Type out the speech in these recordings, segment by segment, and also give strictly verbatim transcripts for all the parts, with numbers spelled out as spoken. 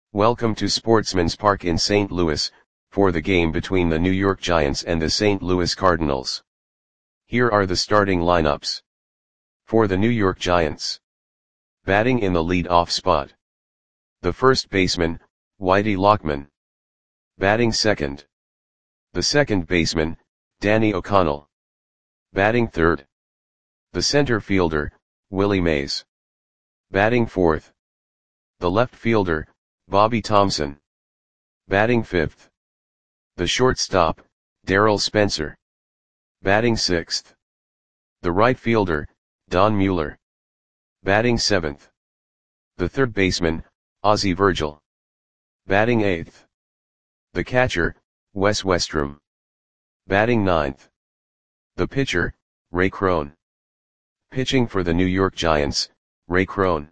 Welcome to Sportsman's Park in Saint Louis, for the game between the New York Giants and the Saint Louis Cardinals. Here are the starting lineups. For the New York Giants. Batting in the lead-off spot. The first baseman, Whitey Lockman. Batting second. The second baseman, Danny O'Connell. Batting third. The center fielder, Willie Mays. Batting fourth. The left fielder, Bobby Thomson. Batting fifth. The shortstop, Darryl Spencer. Batting sixth. The right fielder, Don Mueller. Batting seventh. The third baseman, Ozzie Virgil. Batting eighth. The catcher, Wes Westrum. Batting ninth. The pitcher, Ray Crone. Pitching for the New York Giants, Ray Crone.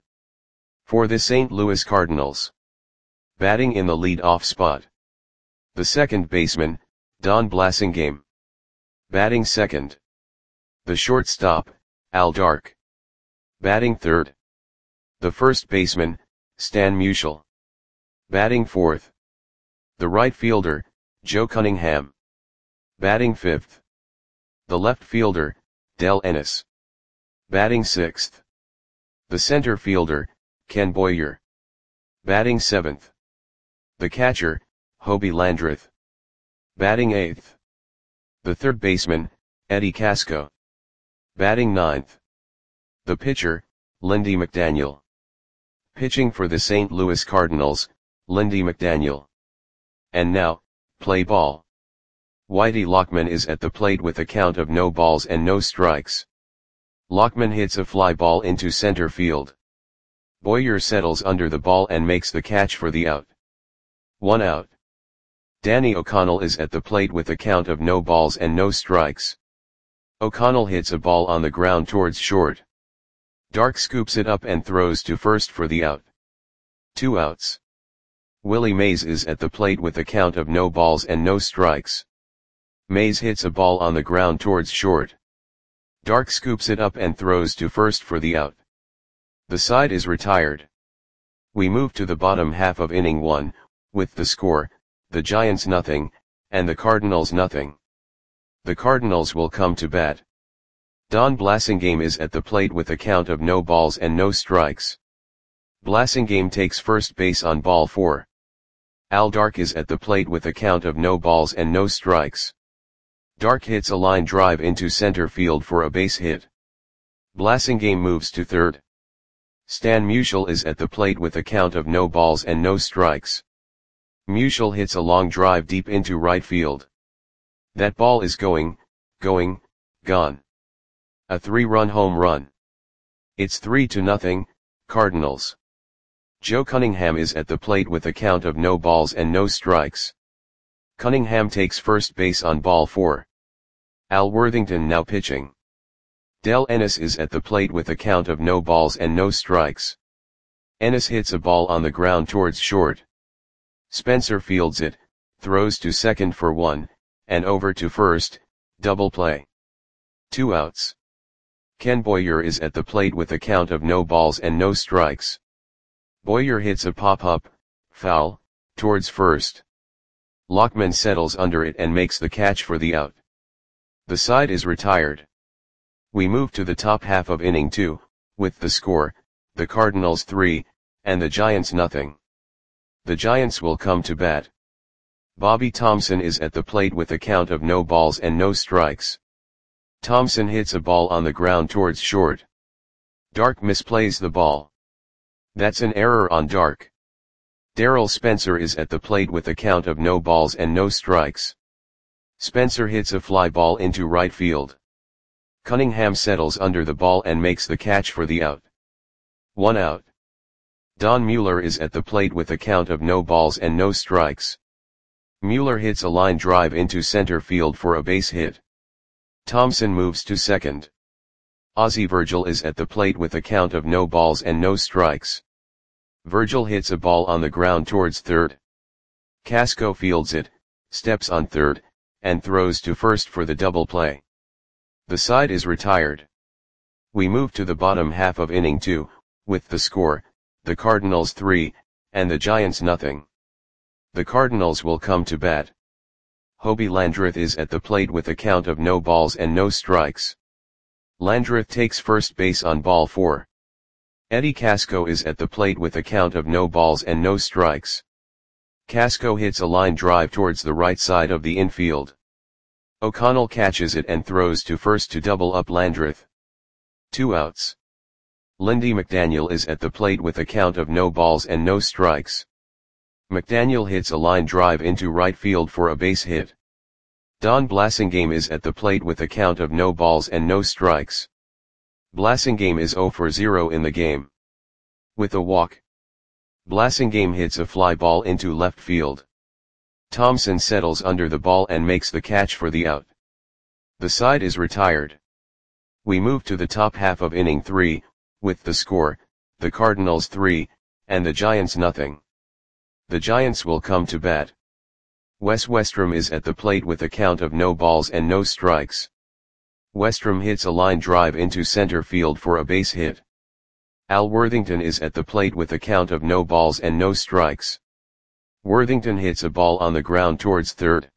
For the Saint Louis Cardinals. Batting in the lead-off spot. The second baseman, Don Blasingame. Batting second. The shortstop, Al Dark. Batting third. The first baseman, Stan Musial. Batting fourth. The right fielder, Joe Cunningham. Batting fifth. The left fielder, Del Ennis. Batting sixth. The center fielder, Ken Boyer. Batting seventh. The catcher, Hobie Landreth. Batting eighth. The third baseman, Eddie Casco. Batting ninth. The pitcher, Lindy McDaniel. Pitching for the Saint Louis Cardinals, Lindy McDaniel. And now, play ball. Whitey Lockman is at the plate with a count of no balls and no strikes. Lockman hits a fly ball into center field. Boyer settles under the ball and makes the catch for the out. One out. Danny O'Connell is at the plate with a count of no balls and no strikes. O'Connell hits a ball on the ground towards short. Dark scoops it up and throws to first for the out. Two outs. Willie Mays is at the plate with a count of no balls and no strikes. Mays hits a ball on the ground towards short. Dark scoops it up and throws to first for the out. The side is retired. We move to the bottom half of inning one, with the score, the Giants nothing, and the Cardinals nothing. The Cardinals will come to bat. Don Blasingame is at the plate with a count of no balls and no strikes. Blasingame takes first base on ball four. Al Dark is at the plate with a count of no balls and no strikes. Dark hits a line drive into center field for a base hit. Blasingame moves to third. Stan Musial is at the plate with a count of no balls and no strikes. Musial hits a long drive deep into right field. That ball is going, going, gone. A three-run home run. It's three to nothing, Cardinals. Joe Cunningham is at the plate with a count of no balls and no strikes. Cunningham takes first base on ball four. Al Worthington now pitching. Del Ennis is at the plate with a count of no balls and no strikes. Ennis hits a ball on the ground towards short. Spencer fields it, throws to second for one, and over to first, double play. Two outs. Ken Boyer is at the plate with a count of no balls and no strikes. Boyer hits a pop-up, foul, towards first. Lockman settles under it and makes the catch for the out. The side is retired. We move to the top half of inning two, with the score, the Cardinals three, and the Giants nothing. The Giants will come to bat. Bobby Thomson is at the plate with a count of no balls and no strikes. Thomson hits a ball on the ground towards short. Dark misplays the ball. That's an error on Dark. Darryl Spencer is at the plate with a count of no balls and no strikes. Spencer hits a fly ball into right field. Cunningham settles under the ball and makes the catch for the out. One out. Don Mueller is at the plate with a count of no balls and no strikes. Mueller hits a line drive into center field for a base hit. Thomson moves to second. Ozzie Virgil is at the plate with a count of no balls and no strikes. Virgil hits a ball on the ground towards third. Casco fields it, steps on third, and throws to first for the double play. The side is retired. We move to the bottom half of inning two, with the score, the Cardinals three, and the Giants nothing. The Cardinals will come to bat. Hobie Landreth is at the plate with a count of no balls and no strikes. Landreth takes first base on ball four. Eddie Casco is at the plate with a count of no balls and no strikes. Casco hits a line drive towards the right side of the infield. O'Connell catches it and throws to first to double up Landreth. Two outs. Lindy McDaniel is at the plate with a count of no balls and no strikes. McDaniel hits a line drive into right field for a base hit. Don Blasingame is at the plate with a count of no balls and no strikes. Blasingame is zero for zero in the game. With a walk, Blasingame hits a fly ball into left field. Thompson settles under the ball and makes the catch for the out. The side is retired. We move to the top half of inning three, with the score, the Cardinals three, and the Giants nothing. The Giants will come to bat. Wes Westrom is at the plate with a count of no balls and no strikes. Westrom hits a line drive into center field for a base hit. Al Worthington is at the plate with a count of no balls and no strikes. Worthington hits a ball on the ground towards third.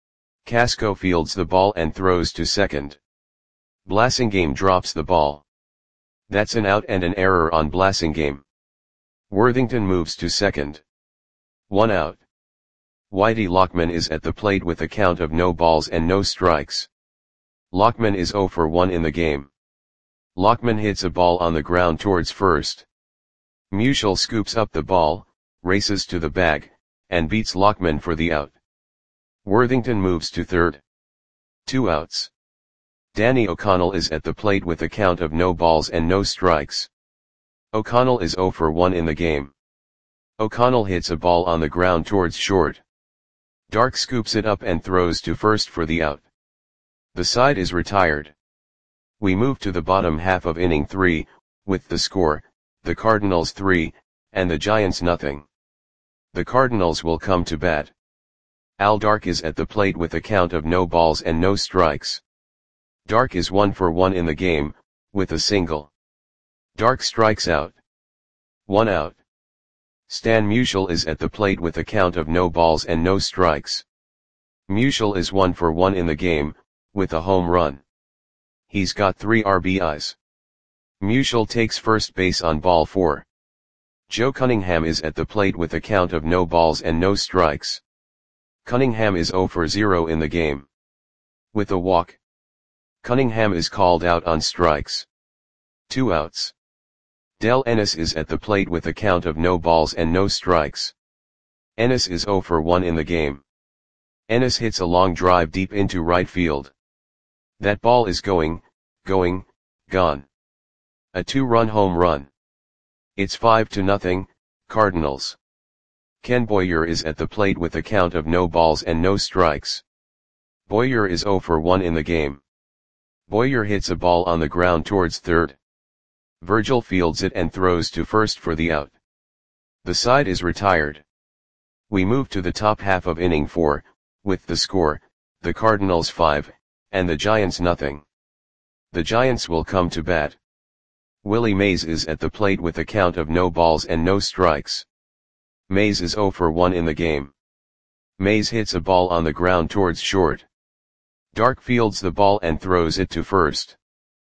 Casco fields the ball and throws to second. Blasingame drops the ball. That's an out and an error on Blasingame. Worthington moves to second. One out. Whitey Lockman is at the plate with a count of no balls and no strikes. Lockman is zero for one in the game. Lockman hits a ball on the ground towards first. Musial scoops up the ball, races to the bag, and beats Lockman for the out. Worthington moves to third. Two outs. Danny O'Connell is at the plate with a count of no balls and no strikes. O'Connell is zero for one in the game. O'Connell hits a ball on the ground towards short. Dark scoops it up and throws to first for the out. The side is retired. We move to the bottom half of inning three, with the score, the Cardinals three, and the Giants nothing. The Cardinals will come to bat. Al Dark is at the plate with a count of no balls and no strikes. Dark is one for one in the game, with a single. Dark strikes out. One out. Stan Musial is at the plate with a count of no balls and no strikes. Musial is one for one in the game, with a home run. He's got three R B Is. Musial takes first base on ball four. Joe Cunningham is at the plate with a count of no balls and no strikes. Cunningham is zero for zero in the game. With a walk, Cunningham is called out on strikes. Two outs. Del Ennis is at the plate with a count of no balls and no strikes. Ennis is zero for one in the game. Ennis hits a long drive deep into right field. That ball is going, going, gone. A two-run home run. It's five to nothing, Cardinals. Ken Boyer is at the plate with a count of no balls and no strikes. Boyer is zero for one in the game. Boyer hits a ball on the ground towards third. Virgil fields it and throws to first for the out. The side is retired. We move to the top half of inning four, with the score, the Cardinals five, and the Giants nothing. The Giants will come to bat. Willie Mays is at the plate with a count of no balls and no strikes. Mays is zero for one in the game. Mays hits a ball on the ground towards short. Dark fields the ball and throws it to first.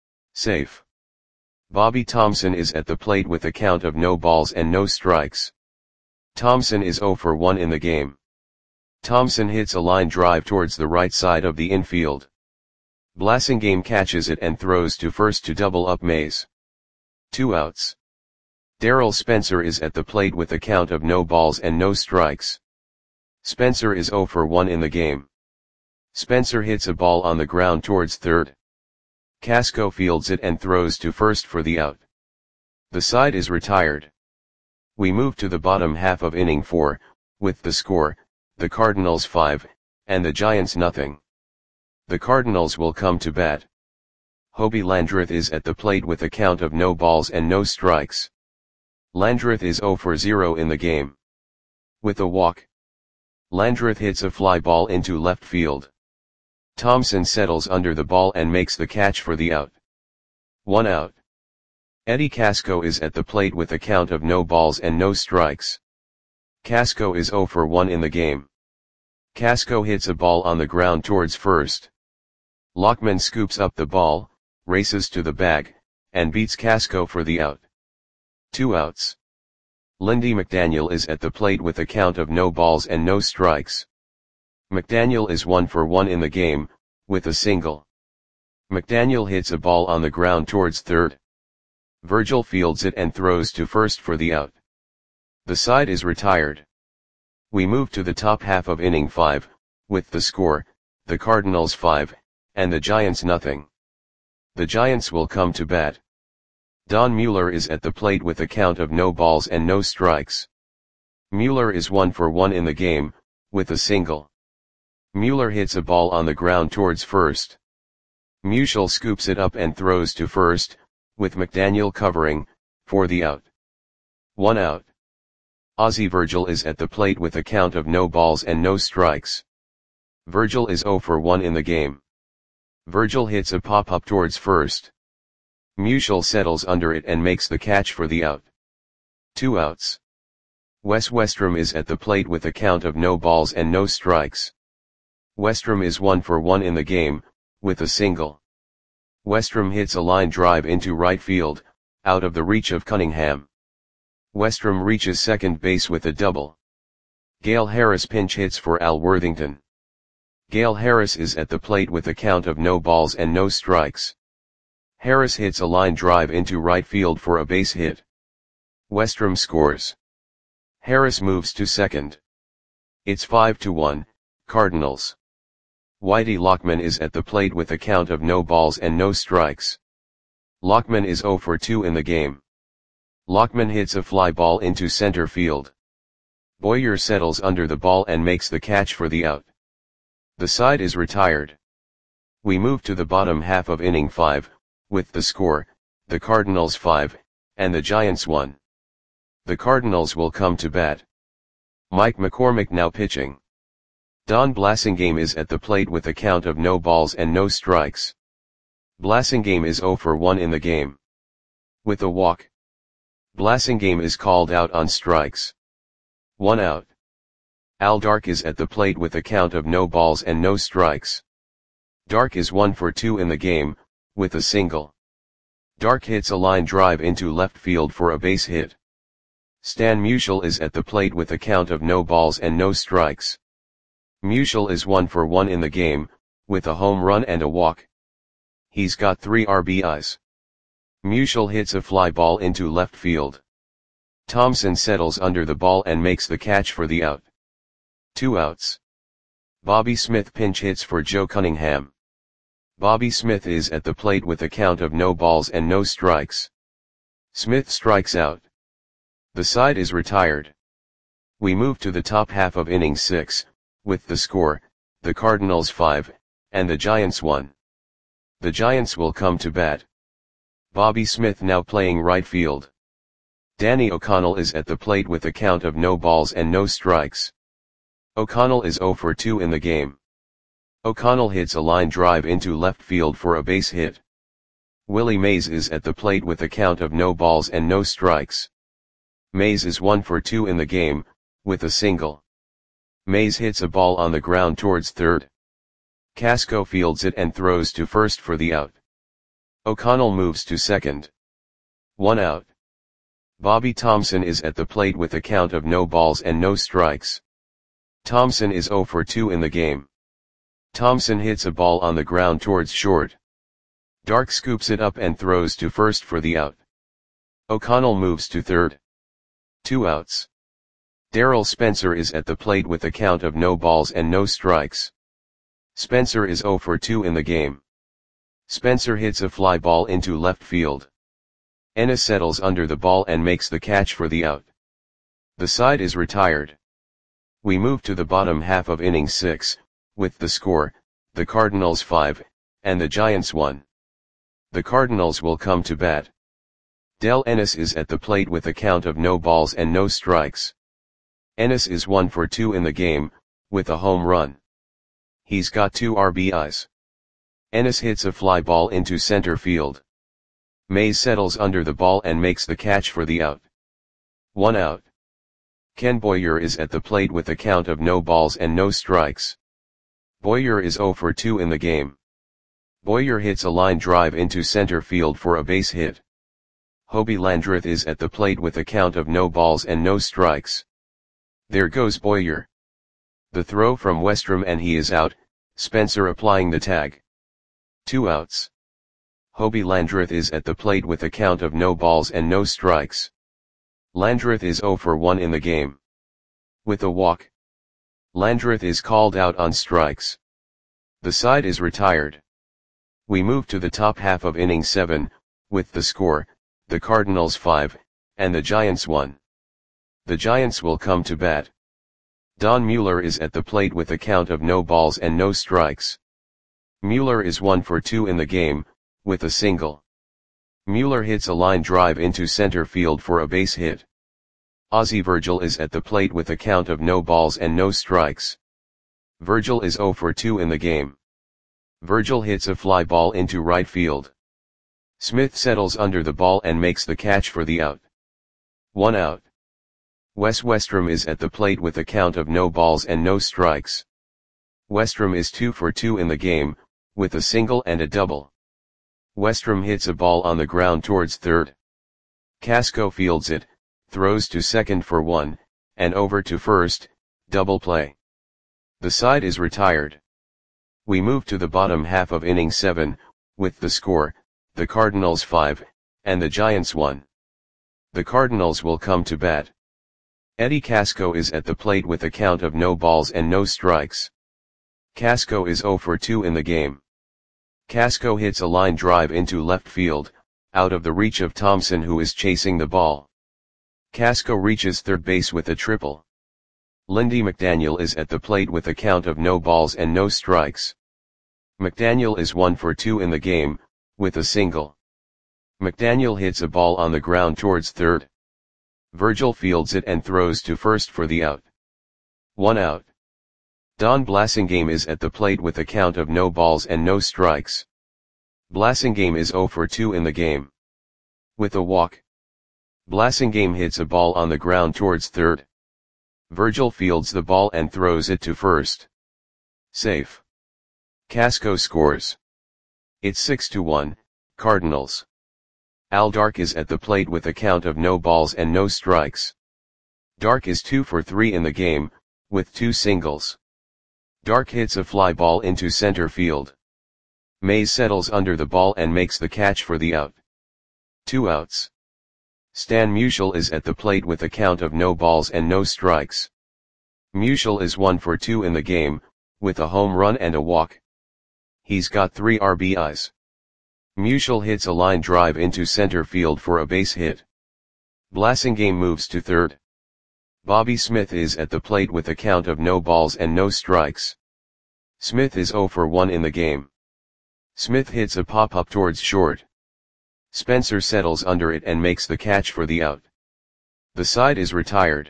Safe. Bobby Thompson is at the plate with a count of no balls and no strikes. Thompson is zero for one in the game. Thompson hits a line drive towards the right side of the infield. Blasingame catches it and throws to first to double up Mays. Two outs. Darrell Spencer is at the plate with a count of no balls and no strikes. Spencer is zero for one in the game. Spencer hits a ball on the ground towards third. Casco fields it and throws to first for the out. The side is retired. We move to the bottom half of inning four, with the score, the Cardinals five, and the Giants nothing. The Cardinals will come to bat. Hobie Landreth is at the plate with a count of no balls and no strikes. Landreth is zero for zero in the game. With a walk, Landreth hits a fly ball into left field. Thompson settles under the ball and makes the catch for the out. One out. Eddie Casco is at the plate with a count of no balls and no strikes. Casco is zero for one in the game. Casco hits a ball on the ground towards first. Lockman scoops up the ball, races to the bag, and beats Casco for the out. Two outs. Lindy McDaniel is at the plate with a count of no balls and no strikes. McDaniel is one for one in the game, with a single. McDaniel hits a ball on the ground towards third. Virgil fields it and throws to first for the out. The side is retired. We move to the top half of inning five, with the score, the Cardinals five, and the Giants nothing. The Giants will come to bat. Don Mueller is at the plate with a count of no balls and no strikes. Mueller is one for one in the game, with a single. Mueller hits a ball on the ground towards first. Musial scoops it up and throws to first, with McDaniel covering, for the out. One out. Ozzie Virgil is at the plate with a count of no balls and no strikes. Virgil is zero for one in the game. Virgil hits a pop-up towards first. Musial settles under it and makes the catch for the out. Two outs. Wes Westrom is at the plate with a count of no balls and no strikes. Westrom is one for one in the game, with a single. Westrom hits a line drive into right field, out of the reach of Cunningham. Westrom reaches second base with a double. Gale Harris pinch hits for Al Worthington. Gale Harris is at the plate with a count of no balls and no strikes. Harris hits a line drive into right field for a base hit. Westrom scores. Harris moves to second. It's five to one, Cardinals. Whitey Lockman is at the plate with a count of no balls and no strikes. Lockman is zero for two in the game. Lockman hits a fly ball into center field. Boyer settles under the ball and makes the catch for the out. The side is retired. We move to the bottom half of inning five, with the score, the Cardinals five, and the Giants one. The Cardinals will come to bat. Mike McCormick now pitching. Don Blasingame is at the plate with a count of no balls and no strikes. Blasingame is zero for one in the game. With a walk. Blasingame is called out on strikes. One out. Al Dark is at the plate with a count of no balls and no strikes. Dark is one for two in the game, with a single. Dark hits a line drive into left field for a base hit. Stan Musial is at the plate with a count of no balls and no strikes. Musial is one for one in the game, with a home run and a walk. He's got three R B Is. Musial hits a fly ball into left field. Thompson settles under the ball and makes the catch for the out. Two outs. Bobby Smith pinch hits for Joe Cunningham. Bobby Smith is at the plate with a count of no balls and no strikes. Smith strikes out. The side is retired. We move to the top half of inning six, with the score, the Cardinals five, and the Giants one. The Giants will come to bat. Bobby Smith now playing right field. Danny O'Connell is at the plate with a count of no balls and no strikes. O'Connell is zero for two in the game. O'Connell hits a line drive into left field for a base hit. Willie Mays is at the plate with a count of no balls and no strikes. Mays is one for two in the game, with a single. Mays hits a ball on the ground towards third. Casco fields it and throws to first for the out. O'Connell moves to second. One out. Bobby Thompson is at the plate with a count of no balls and no strikes. Thompson is zero for two in the game. Thompson hits a ball on the ground towards short. Dark scoops it up and throws to first for the out. O'Connell moves to third. Two outs. Darrell Spencer is at the plate with a count of no balls and no strikes. Spencer is zero for two in the game. Spencer hits a fly ball into left field. Ennis settles under the ball and makes the catch for the out. The side is retired. We move to the bottom half of inning six, with the score, the Cardinals five, and the Giants one. The Cardinals will come to bat. Del Ennis is at the plate with a count of no balls and no strikes. Ennis is one for two in the game, with a home run. He's got two R B Is. Ennis hits a fly ball into center field. Mays settles under the ball and makes the catch for the out. One out. Ken Boyer is at the plate with a count of no balls and no strikes. Boyer is zero for two in the game. Boyer hits a line drive into center field for a base hit. Hobie Landreth is at the plate with a count of no balls and no strikes. There goes Boyer. The throw from Westrom and he is out, Spencer applying the tag. Two outs. Hobie Landreth is at the plate with a count of no balls and no strikes. Landreth is zero for one in the game. With a walk. Landreth is called out on strikes. The side is retired. We move to the top half of inning seven, with the score, the Cardinals five, and the Giants one. The Giants will come to bat. Don Mueller is at the plate with a count of no balls and no strikes. Mueller is one for two in the game, with a single. Mueller hits a line drive into center field for a base hit. Ozzie Virgil is at the plate with a count of no balls and no strikes. Virgil is zero for two in the game. Virgil hits a fly ball into right field. Smith settles under the ball and makes the catch for the out. One out. Wes Westrom is at the plate with a count of no balls and no strikes. Westrom is two for two in the game, with a single and a double. Westrom hits a ball on the ground towards third. Casco fields it, throws to second for one, and over to first, double play. The side is retired. We move to the bottom half of inning seven, with the score, the Cardinals five, and the Giants one. The Cardinals will come to bat. Eddie Casco is at the plate with a count of no balls and no strikes. Casco is zero for two in the game. Casco hits a line drive into left field, out of the reach of Thompson who is chasing the ball. Casco reaches third base with a triple. Lindy McDaniel is at the plate with a count of no balls and no strikes. McDaniel is one for two in the game, with a single. McDaniel hits a ball on the ground towards third. Virgil fields it and throws to first for the out. One out. Don Blasingame is at the plate with a count of no balls and no strikes. Blasingame is zero for two in the game. With a walk. Blasingame hits a ball on the ground towards third. Virgil fields the ball and throws it to first. Safe. Casco scores. It's six to one, Cardinals. Al Dark is at the plate with a count of no balls and no strikes. Dark is two for three in the game, with two singles. Dark hits a fly ball into center field. Mays settles under the ball and makes the catch for the out. Two outs. Stan Musial is at the plate with a count of no balls and no strikes. Musial is one for two in the game, with a home run and a walk. He's got three R B Is. Musial hits a line drive into center field for a base hit. Blasingame moves to third. Bobby Smith is at the plate with a count of no balls and no strikes. Smith is zero for one in the game. Smith hits a pop-up towards short. Spencer settles under it and makes the catch for the out. The side is retired.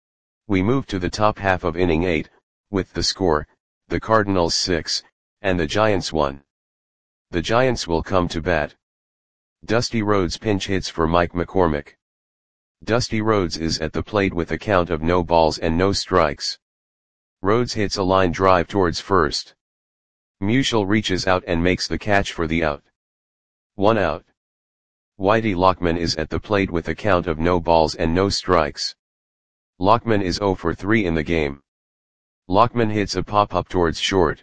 We move to the top half of inning eight, with the score, the Cardinals six, and the Giants one. The Giants will come to bat. Dusty Rhodes pinch hits for Mike McCormick. Dusty Rhodes is at the plate with a count of no balls and no strikes. Rhodes hits a line drive towards first. Musial reaches out and makes the catch for the out. One out. Whitey Lockman is at the plate with a count of no balls and no strikes. Lockman is zero for three in the game. Lockman hits a pop-up towards short.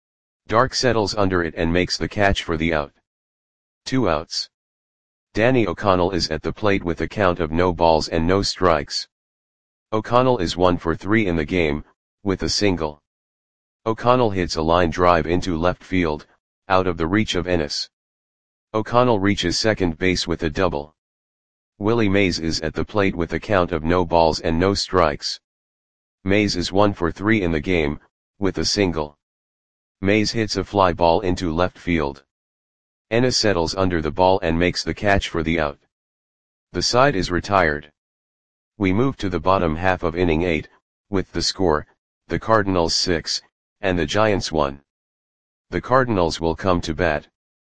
Dark settles under it and makes the catch for the out. Two outs. Danny O'Connell is at the plate with a count of no balls and no strikes. O'Connell is one for three in the game, with a single. O'Connell hits a line drive into left field, out of the reach of Ennis. O'Connell reaches second base with a double. Willie Mays is at the plate with a count of no balls and no strikes. Mays is one for three in the game, with a single. Mays hits a fly ball into left field. Ennis settles under the ball and makes the catch for the out. The side is retired. We move to the bottom half of inning eight, with the score, the Cardinals six, and the Giants one. The Cardinals will come to bat.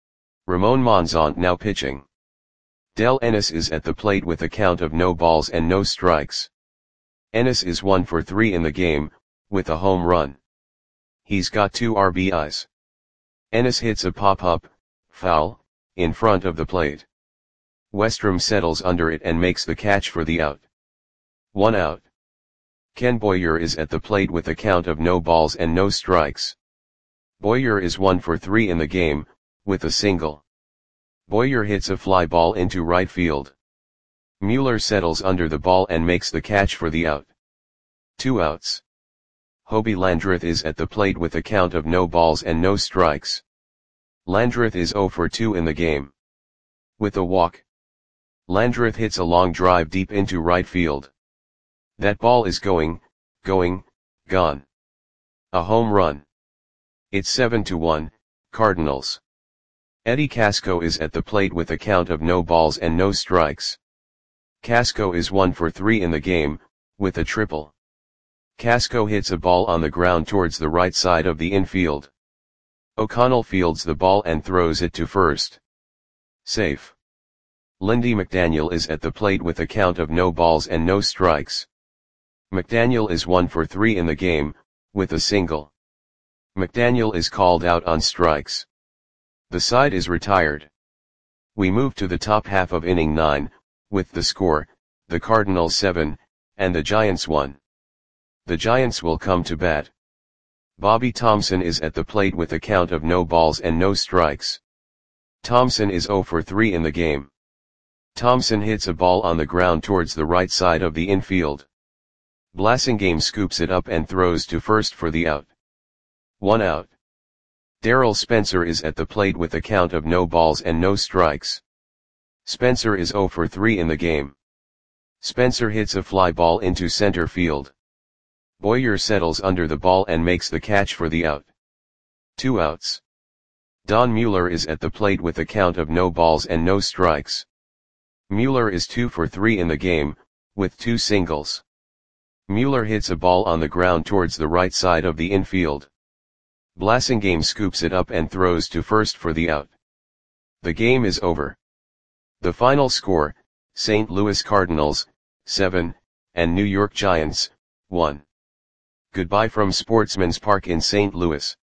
Ramon Monzon now pitching. Del Ennis is at the plate with a count of no balls and no strikes. Ennis is one for three in the game, with a home run. He's got two R B Is. Ennis hits a pop-up, foul, in front of the plate. Westrom settles under it and makes the catch for the out. One out. Ken Boyer is at the plate with a count of no balls and no strikes. Boyer is one for three in the game, with a single. Boyer hits a fly ball into right field. Mueller settles under the ball and makes the catch for the out. Two outs. Hobie Landreth is at the plate with a count of no balls and no strikes. Landreth is zero for two in the game. With a walk. Landreth hits a long drive deep into right field. That ball is going, going, gone. A home run. It's seven to one, Cardinals. Eddie Casco is at the plate with a count of no balls and no strikes. Casco is one for three in the game, with a triple. Casco hits a ball on the ground towards the right side of the infield. O'Connell fields the ball and throws it to first. Safe. Lindy McDaniel is at the plate with a count of no balls and no strikes. McDaniel is one for three in the game, with a single. McDaniel is called out on strikes. The side is retired. We move to the top half of inning nine, with the score, the Cardinals seven, and the Giants one. The Giants will come to bat. Bobby Thomson is at the plate with a count of no balls and no strikes. Thomson is zero for three in the game. Thomson hits a ball on the ground towards the right side of the infield. Blasingame scoops it up and throws to first for the out. One out. Darrell Spencer is at the plate with a count of no balls and no strikes. Spencer is zero for three in the game. Spencer hits a fly ball into center field. Boyer settles under the ball and makes the catch for the out. Two outs. Don Mueller is at the plate with a count of no balls and no strikes. Mueller is two for three in the game, with two singles. Mueller hits a ball on the ground towards the right side of the infield. Blasingame scoops it up and throws to first for the out. The game is over. The final score, Saint Louis Cardinals, seven, and New York Giants, one. Goodbye from Sportsman's Park in Saint Louis.